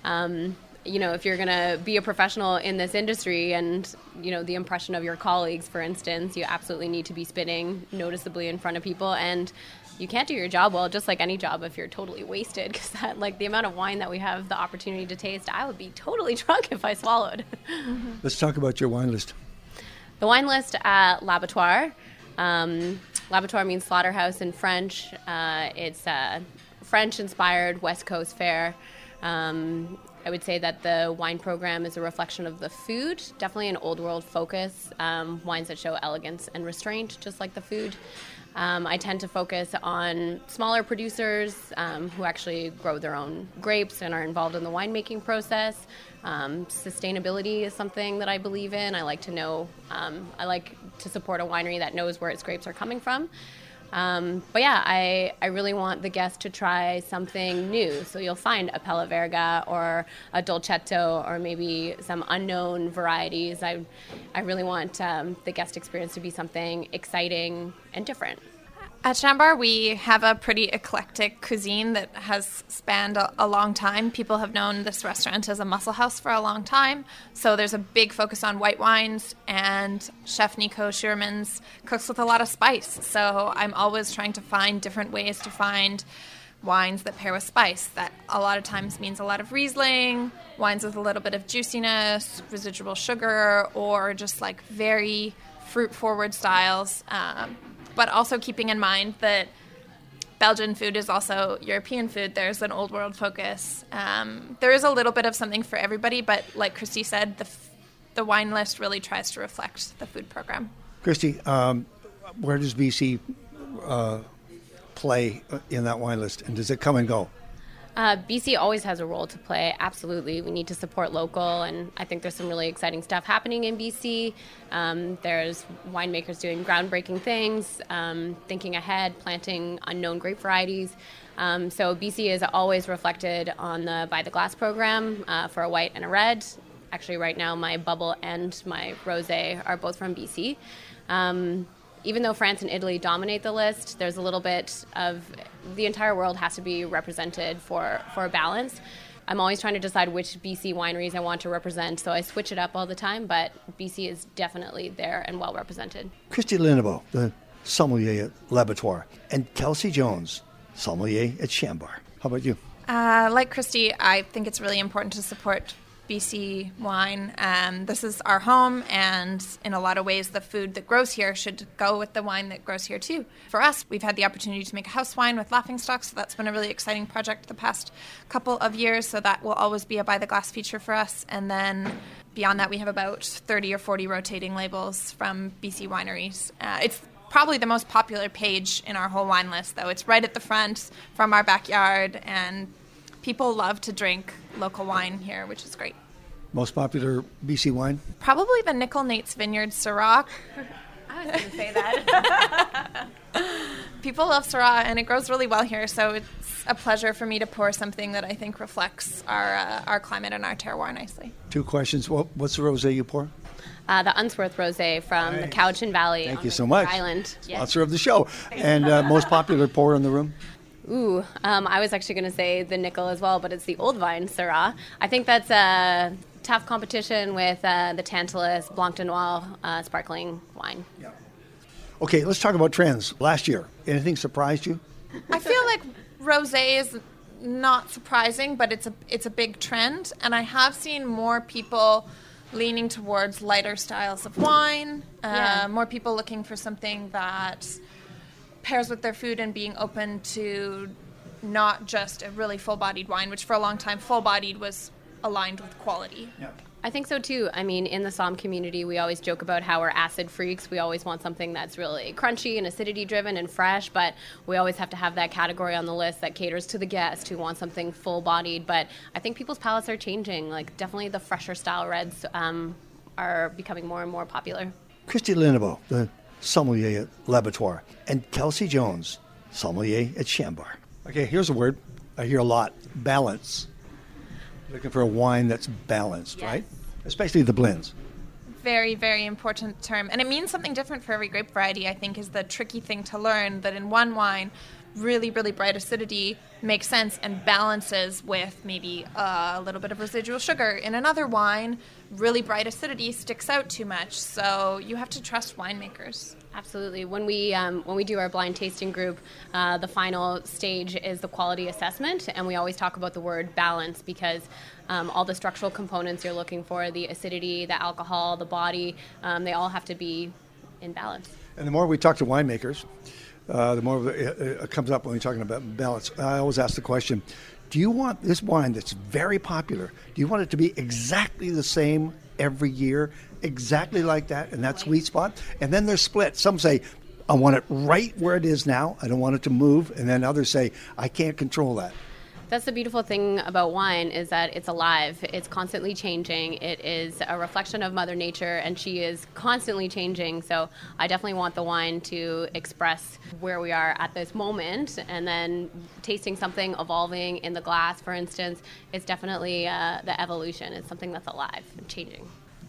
If you're going to be a professional in this industry and, the impression of your colleagues, for instance, you absolutely need to be spitting noticeably in front of people. And you can't do your job well, just like any job, if you're totally wasted. Because the amount of wine that we have the opportunity to taste, I would be totally drunk if I swallowed. Let's talk about your wine list. The wine list at L'Abattoir. L'Abattoir means slaughterhouse in French. It's a French-inspired West Coast fare. I would say that the wine program is a reflection of the food, definitely an old world focus, wines that show elegance and restraint, just like the food. I tend to focus on smaller producers who actually grow their own grapes and are involved in the winemaking process. Sustainability is something that I believe in. I like to support a winery that knows where its grapes are coming from. But yeah, I really want the guest to try something new. So you'll find a Pella Verga or a Dolcetto or maybe some unknown varieties. I really want the guest experience to be something exciting and different. At Chambar, we have a pretty eclectic cuisine that has spanned a long time. People have known this restaurant as a muscle house for a long time. So there's a big focus on white wines, and Chef Nico Schurmans cooks with a lot of spice. So I'm always trying to find different ways to find wines that pair with spice. That a lot of times means a lot of Riesling, wines with a little bit of juiciness, residual sugar, or just very fruit-forward styles. But also keeping in mind that Belgian food is also European food. There's an old world focus. There is a little bit of something for everybody, but like Christy said, the wine list really tries to reflect the food program. Christy, where does BC play in that wine list, and does it come and go? BC always has a role to play, absolutely. We need to support local, and I think there's some really exciting stuff happening in BC. There's winemakers doing groundbreaking things, thinking ahead, planting unknown grape varieties. So BC is always reflected on the By the Glass program for a white and a red. Actually, right now, my bubble and my rosé are both from BC. Even though France and Italy dominate the list, there's a little bit of the entire world has to be represented for a balance. I'm always trying to decide which BC wineries I want to represent, so I switch it up all the time, but BC is definitely there and well represented. Christy Lindenbow, the sommelier at L'Abattoir, and Kelsey Jones, sommelier at Chambar. How about you? Like Christy, I think it's really important to support BC wine. This is our home, and in a lot of ways the food that grows here should go with the wine that grows here too. For us, we've had the opportunity to make a house wine with Laughingstock, so that's been a really exciting project the past couple of years, so that will always be a By the Glass feature for us. And then beyond that, we have about 30 or 40 rotating labels from BC wineries. It's probably the most popular page in our whole wine list, though. It's right at the front from our backyard, and people love to drink local wine here, which is great. Most popular BC wine? Probably the Nickel Nate's Vineyard Syrah. I was going to say that. People love Syrah, and it grows really well here, so it's a pleasure for me to pour something that I think reflects our climate and our terroir nicely. 2 questions. What's the rosé you pour? The Unsworth Rosé from the Cowichan Valley. Thank you so much. Island. Sponsor of the show. And most popular pour in the room? I was actually going to say the Nickel as well, but it's the Old Vine Syrah. I think that's a tough competition with the Tantalus Blanc de Noir sparkling wine. Yeah. Okay, let's talk about trends. Last year, anything surprised you? I feel like rosé is not surprising, but it's a big trend, and I have seen more people leaning towards lighter styles of wine, more people looking for something that pairs with their food and being open to not just a really full-bodied wine, which for a long time full-bodied was aligned with quality. Yeah. I think so too. I mean, in the Somm community, we always joke about how we're acid freaks. We always want something that's really crunchy and acidity driven and fresh, but we always have to have that category on the list that caters to the guest who wants something full-bodied. But I think people's palates are changing. Like, definitely the fresher style reds are becoming more and more popular. Christy Lindenbow, the sommelier at L'Abattoir, and Kelsey Jones, sommelier at Chambar. Okay, here's a word I hear a lot: balance. Looking for a wine that's balanced, yes. Right? Especially the blends. Very, very important term. And it means something different for every grape variety, I think, is the tricky thing to learn, that in one wine, really, really bright acidity makes sense and balances with maybe a little bit of residual sugar. In another wine, really bright acidity sticks out too much. So you have to trust winemakers. Absolutely. When we do our blind tasting group, the final stage is the quality assessment, and we always talk about the word balance because all the structural components you're looking for, the acidity, the alcohol, the body, they all have to be in balance. And the more we talk to winemakers, the more it comes up when we're talking about balance. I always ask the question, do you want this wine that's very popular, do you want it to be exactly the same every year, exactly like that, in that sweet spot? And then they're split. Some say, I want it right where it is now. I don't want it to move. And then others say, I can't control that. That's the beautiful thing about wine is that it's alive. It's constantly changing. It is a reflection of Mother Nature, and she is constantly changing. So I definitely want the wine to express where we are at this moment. And then tasting something evolving in the glass, for instance, it's definitely the evolution. It's something that's alive and changing.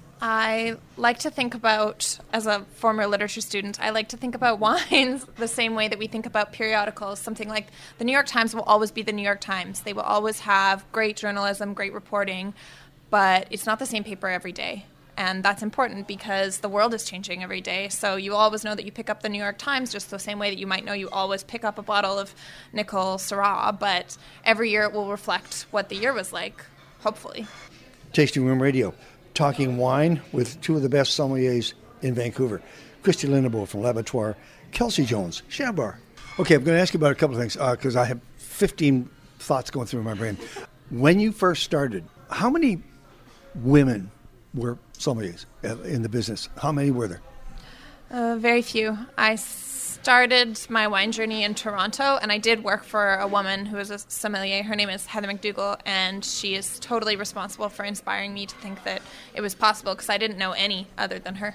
I like to think about, as a former literature student, I like to think about wines the same way that we think about periodicals. Something like the New York Times will always be the New York Times. They will always have great journalism, great reporting, but it's not the same paper every day. And that's important because the world is changing every day. So you always know that you pick up the New York Times just the same way that you might know you always pick up a bottle of Nicole Syrah, but every year it will reflect what the year was like, hopefully. Tasting Room Radio. Talking wine with two of the best sommeliers in Vancouver, Christy Lindeboe from L'Abattoir, Kelsey Jones, Chambord. Okay, I'm going to ask you about a couple of things because I have 15 thoughts going through my brain. When you first started, how many women were sommeliers in the business? How many were there? Very few. I started my wine journey in Toronto, and I did work for a woman who was a sommelier. Her name is Heather McDougall, and she is totally responsible for inspiring me to think that it was possible because I didn't know any other than her.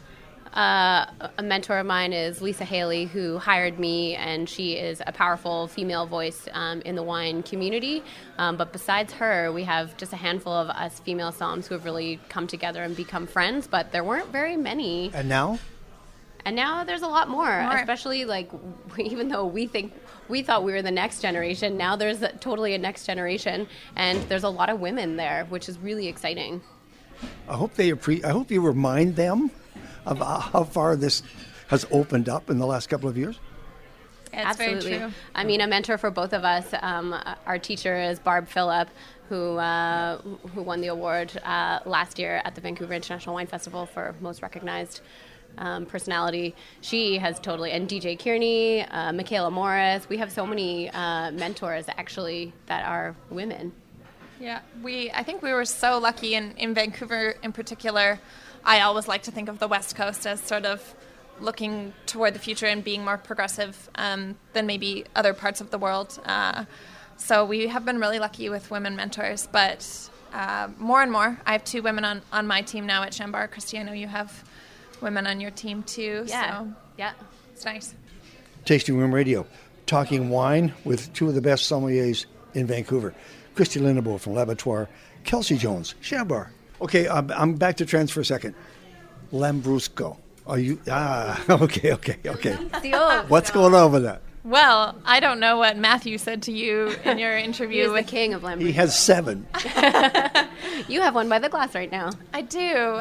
A mentor of mine is Lisa Haley, who hired me, and she is a powerful female voice in the wine community. But besides her, we have just a handful of us female somms who have really come together and become friends, but there weren't very many. And now? And now there's a lot more, especially like even though we thought we were the next generation, now there's totally a next generation, and there's a lot of women there, which is really exciting. I hope you remind them of how far this has opened up in the last couple of years. Yeah, it's absolutely very true. I mean, a mentor for both of us. Our teacher is Barb Phillip, who won the award last year at the Vancouver International Wine Festival for most recognized personality. She has totally, and DJ Kearney, Michaela Morris. We have so many mentors actually that are women. Yeah, I think we were so lucky in Vancouver in particular. I always like to think of the West Coast as sort of looking toward the future and being more progressive than maybe other parts of the world. So we have been really lucky with women mentors, but more and more. I have 2 women on my team now at Chambord. Christy, I know you have women on your team too. Yeah. So yeah, it's nice. Tasting Room Radio, talking wine with two of the best sommeliers in Vancouver, Christy Lindeboe from L'Abattoir, Kelsey Jones, Chambord. Okay, I'm back to trends for a second. Lambrusco. Are you? Okay. What's going on with that? Well, I don't know what Matthew said to you in your interview. He's the king of Lambrusco. He has 7. You have one by the glass right now. I do.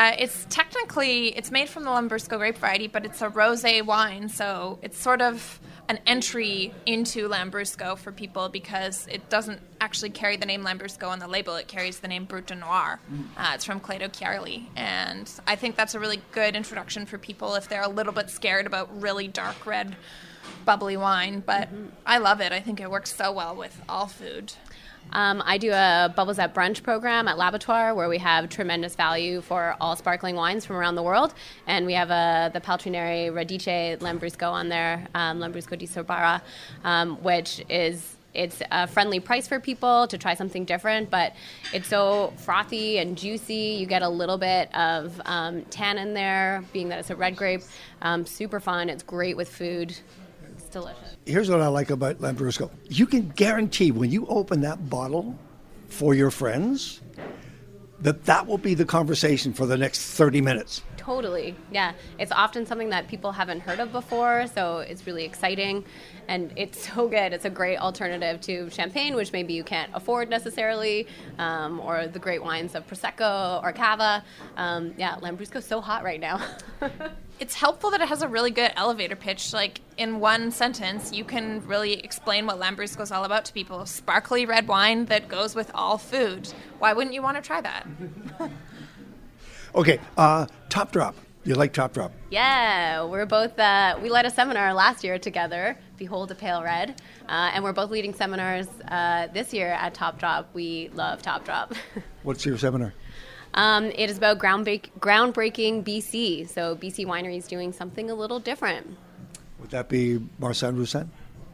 It's made from the Lambrusco grape variety, but it's a rosé wine, so it's sort of an entry into Lambrusco for people because it doesn't actually carry the name Lambrusco on the label. It carries the name Brut de Noir. It's from Clado Chiarli, and I think that's a really good introduction for people if they're a little bit scared about really dark red bubbly wine, but I love it. I think it works so well with all food. I do a Bubbles at Brunch program at L'Abattoir where we have tremendous value for all sparkling wines from around the world. And we have the Paltrineri Radice Lambrusco on there, Lambrusco di Sorbara, which is it's a friendly price for people to try something different, but it's so frothy and juicy. You get a little bit of tannin there, being that it's a red grape. Super fun. It's great with food. It's delicious. Here's what I like about Lambrusco. You can guarantee when you open that bottle for your friends that will be the conversation for the next 30 minutes. Totally. Yeah. It's often something that people haven't heard of before, so it's really exciting. And it's so good. It's a great alternative to champagne, which maybe you can't afford necessarily, or the great wines of Prosecco or Cava. Lambrusco's so hot right now. It's helpful that it has a really good elevator pitch. Like, in one sentence, you can really explain what Lambrusco is all about to people. Sparkly red wine that goes with all food. Why wouldn't you want to try that? Okay, Top Drop. You like Top Drop? Yeah, we're both, we led a seminar last year together, Behold a Pale Red, and we're both leading seminars this year at Top Drop. We love Top Drop. What's your seminar? It is about groundbreaking BC, so BC wineries doing something a little different. Would that be Marsanne Roussanne?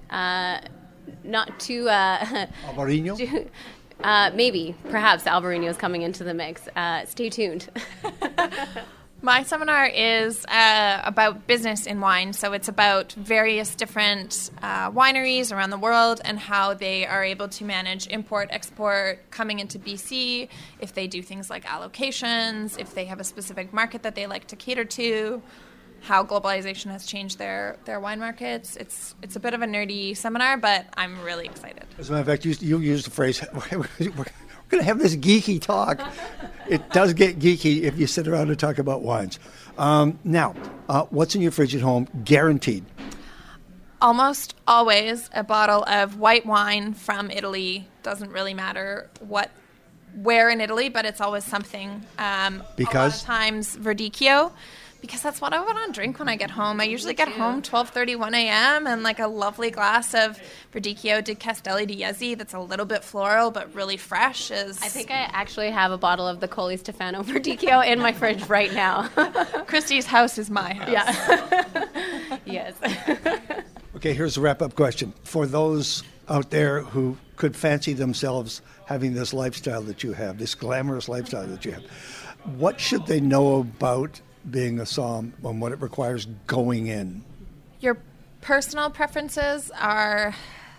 Not too... Albarino? Maybe. Perhaps Albarino is coming into the mix. Stay tuned. My seminar is about business in wine. So it's about various different wineries around the world and how they are able to manage import, export coming into BC, if they do things like allocations, if they have a specific market that they like to cater to, how globalization has changed their wine markets. It's a bit of a nerdy seminar, but I'm really excited. As a matter of fact, you used the phrase, we're going to have this geeky talk. It does get geeky if you sit around and talk about wines. Now, what's in your fridge at home? Guaranteed. Almost always a bottle of white wine from Italy. Doesn't really matter where in Italy, but it's always something. Because? A lot of times Verdicchio. Because that's what I want to drink when I get home. I usually get home 12:30, 1 a.m. and like a lovely glass of Verdicchio di Castelli di Jesi that's a little bit floral but really fresh. I think I actually have a bottle of the Colli Stefano Verdicchio in my fridge right now. Christy's house is my house. Yeah. Yes. Okay, here's a wrap-up question. For those out there who could fancy themselves having this lifestyle that you have, this glamorous lifestyle that you have, what should they know about being a somm and what it requires going in? Your personal preferences are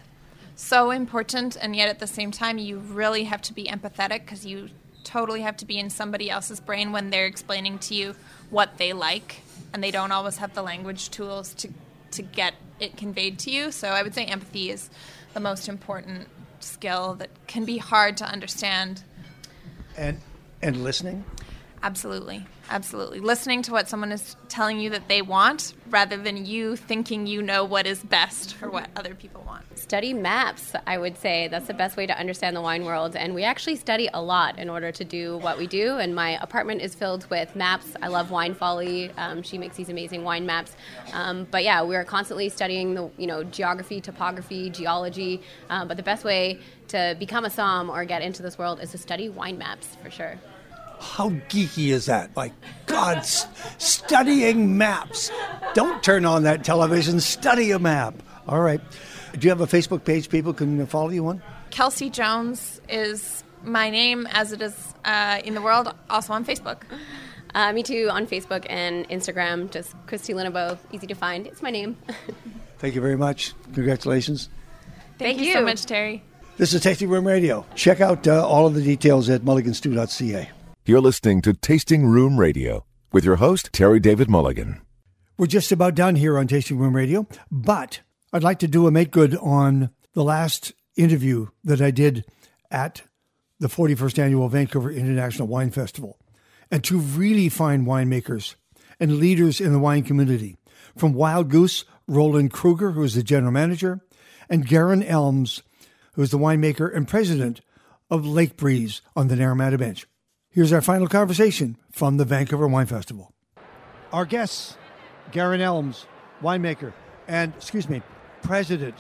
so important, and yet at the same time you really have to be empathetic because you totally have to be in somebody else's brain when they're explaining to you what they like, and they don't always have the language tools to get it conveyed to you. So I would say empathy is the most important skill that can be hard to understand. And listening? Absolutely. Listening to what someone is telling you that they want rather than you thinking you know what is best for what other people want. Study maps, I would say. That's the best way to understand the wine world. And we actually study a lot in order to do what we do. And my apartment is filled with maps. I love Wine Folly. She makes these amazing wine maps. But yeah, we're constantly studying the geography, topography, geology. But the best way to become a somm or get into this world is to study wine maps, for sure. How geeky is that? My God, studying maps. Don't turn on that television. Study a map. All right. Do you have a Facebook page people can follow you on? Kelsey Jones is my name as it is in the world, also on Facebook. Me too, on Facebook and Instagram. Just Christy Linnebeau. Easy to find. It's my name. Thank you very much. Congratulations. Thank you so much, Terry. This is Tasting Room Radio. Check out all of the details at mulliganstew.ca. You're listening to Tasting Room Radio with your host, Terry David Mulligan. We're just about done here on Tasting Room Radio, but I'd like to do a make good on the last interview that I did at the 41st Annual Vancouver International Wine Festival, and two really fine winemakers and leaders in the wine community. From Wild Goose, Roland Kruger, who is the general manager, and Garen Elms, who is the winemaker and president of Lake Breeze on the Naramata Bench. Here's our final conversation from the Vancouver Wine Festival. Our guests, Garen Elms, winemaker, and, president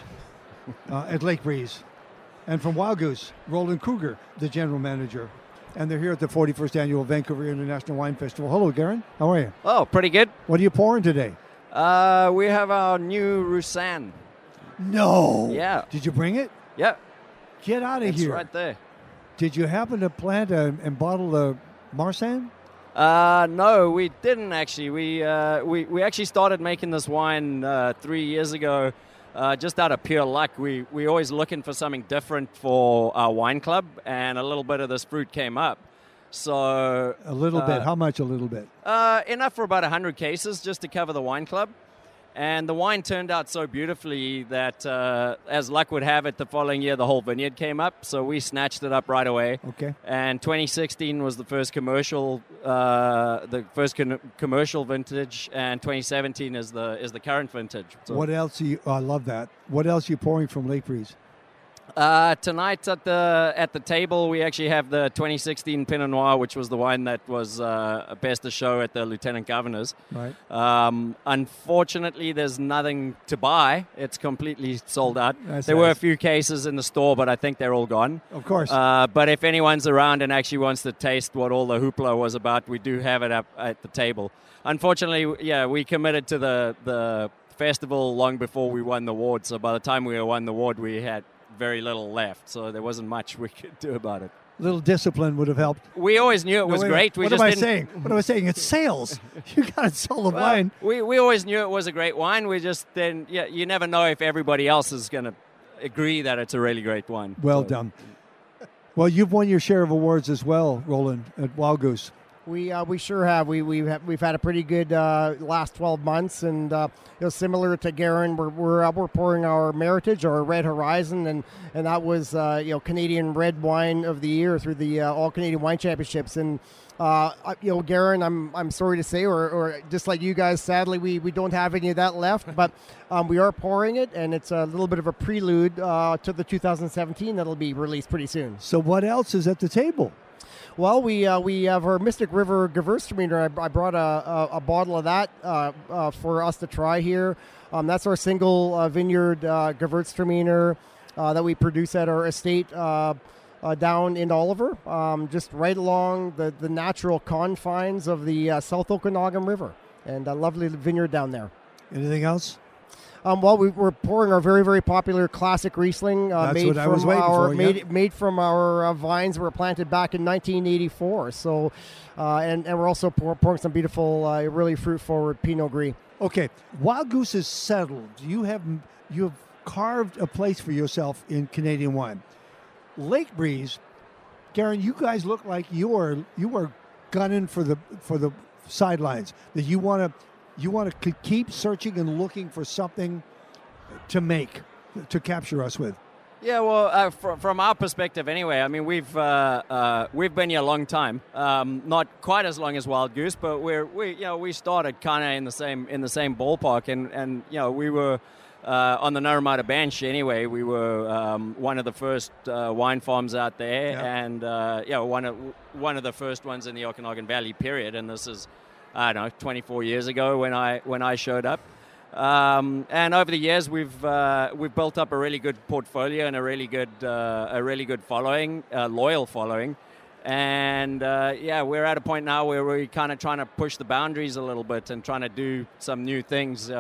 at Lake Breeze. And from Wild Goose, Roland Kruger, the general manager. And they're here at the 41st Annual Vancouver International Wine Festival. Hello, Garen. How are you? Oh, pretty good. What are you pouring today? We have our new Roussanne. No. Yeah. Did you bring it? Yeah. Get out of here. It's right there. Did you happen to plant and bottle a Marsanne? No, we didn't actually. We actually started making this wine 3 years ago, just out of pure luck. We always looking for something different for our wine club, and a little bit of this fruit came up. So a little bit. How much? A little bit. Enough for about 100 cases just to cover the wine club. And the wine turned out so beautifully that, as luck would have it, the following year the whole vineyard came up. So we snatched it up right away. Okay. And 2016 was the first commercial, commercial vintage, and 2017 is the current vintage. So, what else? I love that. What else are you pouring from Lake Breeze? Tonight at the table, we actually have the 2016 Pinot Noir, which was the wine that was best of show at the Lieutenant Governor's. Right. Unfortunately, there's nothing to buy. It's completely sold out. There were a few cases in the store, but I think they're all gone. Of course. But if anyone's around and actually wants to taste what all the hoopla was about, we do have it up at the table. Unfortunately, we committed to the festival long before we won the award. So by the time we won the award, we had very little left, so there wasn't much we could do about it. A little discipline would have helped. We always knew it was great. What am I saying? What am I saying? It's sales. You got to sell the wine. We always knew it was a great wine. We just then, you never know if everybody else is going to agree that it's a really great wine. Well done. Well, you've won your share of awards as well, Roland, at Wild Goose. We sure have. We've had a pretty good last 12 months, and similar to Garen, we're pouring our Meritage, our Red Horizon, and that was Canadian Red Wine of the Year through the All Canadian Wine Championships. And Garen, I'm sorry to say, or just like you guys, sadly we don't have any of that left, but we are pouring it, and it's a little bit of a prelude to the 2017 that'll be released pretty soon. So what else is at the table? Well, we have our Mystic River Gewürztraminer. I brought a bottle of that for us to try here. That's our single vineyard Gewürztraminer that we produce at our estate down in Oliver, just right along the natural confines of the South Okanagan River, and a lovely vineyard down there. Anything else? We're pouring our very, very popular classic Riesling made from our vines that were planted back in 1984. So, and we're also pouring some beautiful, really fruit-forward Pinot Gris. Okay, Wild Goose is settled. You have carved a place for yourself in Canadian wine. Lake Breeze, Garen, you guys look like you are gunning for the sidelines. That you want to keep searching and looking for something to to capture us with. Yeah, well, from our perspective, anyway. I mean, we've been here a long time. Not quite as long as Wild Goose, but we started kind of in the same ballpark, and we were on the Narramada Bench anyway. We were one of the first wine farms out there, and one of the first ones in the Okanagan Valley. Period. And this is, I don't know, 24 years ago when I showed up. And over the years, we've built up a really good portfolio and a really good following, loyal following, and we're at a point now where we're kind of trying to push the boundaries a little bit and trying to do some new things.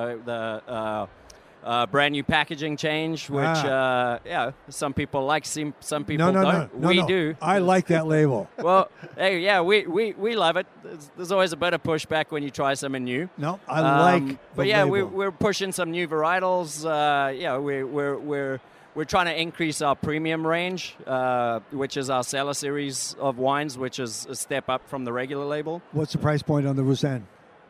Brand new packaging change, which some people like, some people don't. We do. I like that label. Well, hey, we love it. There's always a bit of pushback when you try something new. No, I like. But we're pushing some new varietals. We're trying to increase our premium range, which is our Cellar series of wines, which is a step up from the regular label. What's the price point on the Roussanne?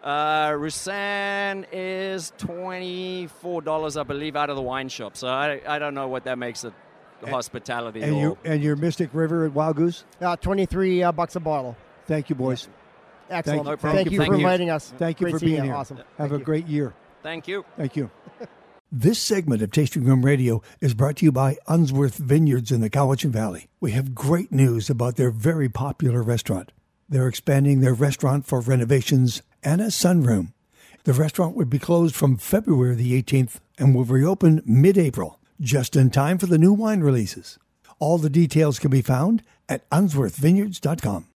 Roussanne is $24, I believe, out of the wine shop. So I don't know what that makes it hospitality. And your Mystic River at Wild Goose? $23 a bottle. Thank you, boys. Excellent. Thank you for inviting us. Thank you for being here. Awesome. Have a great year. Thank you. Thank you. This segment of Tasting Room Radio is brought to you by Unsworth Vineyards in the Cowichan Valley. We have great news about their very popular restaurant. They're expanding their restaurant for renovations and a sunroom. The restaurant would be closed from February the 18th and will reopen mid-April, just in time for the new wine releases. All the details can be found at unsworthvineyards.com.